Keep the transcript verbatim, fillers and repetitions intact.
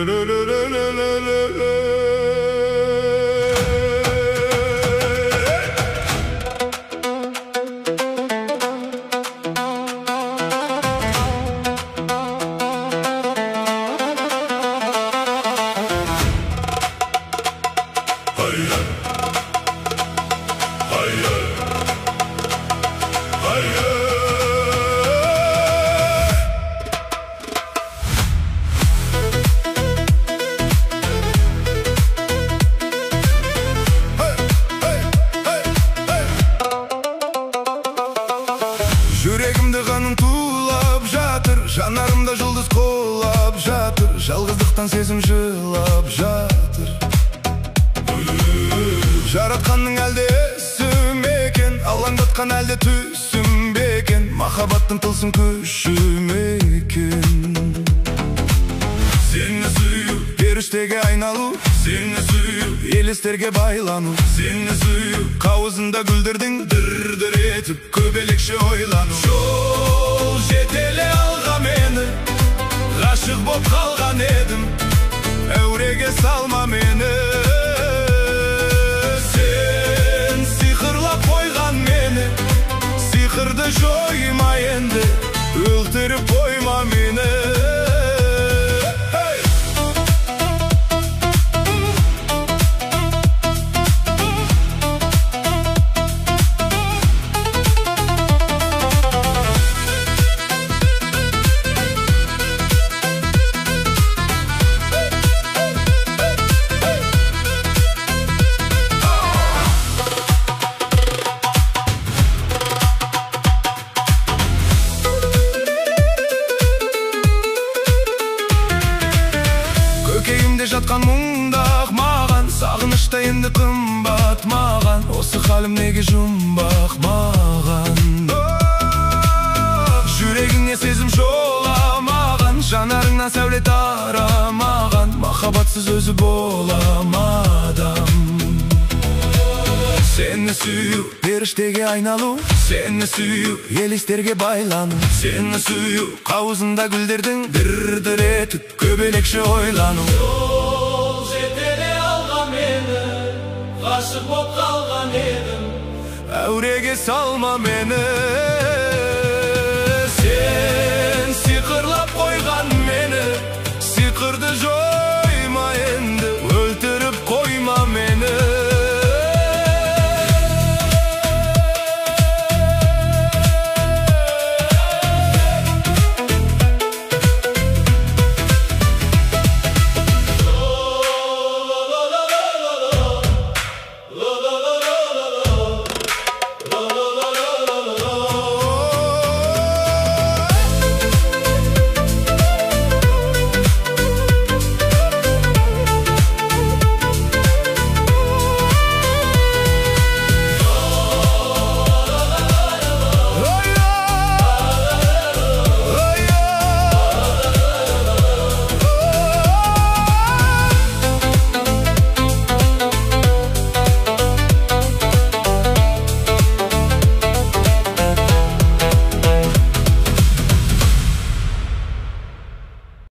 Жүрегімді қаның тулап жатыр, жанарымда жұлдыз қолап жатыр, жалғыздықтан сезім жылап жатыр. Жаратқанның әлде ісім екен, алаңдатқан әлде түсім бекен, махаббаттың тылсым күші екен. Сені сүю, періштеге айналу, сені сүю, елестерге байлану, сені сүю, қауызында гүлдердің дір-дір етіп, көбелекше ойлану. Жол жетеле алға мені, ғашық боп қалған едім, әуреге салма мені. Сен сиқырлап қойған мені, сиқырды жойма енді, өлтіріп қойма мені. Көкейімде жатқан мұңдақ маған, сағынышта енді қымбат маған, осы халім неге жұмбақ маған. Жүрегіңе сезім жоламаған, жанарыңнан сәуле тарамаған, махаббатсыз өзі боламадам. Сені сүю, періштеге айналу, сені сүю, елестерге байлану, сені сүю, қауызында гүлдердің дір-дір етіп, көбелекше ойлану. Жол жетеле алға мені, ғашық боп қалған едім, әуреге салма мені. Сен сиқырлап қойған мені, сиқырды жой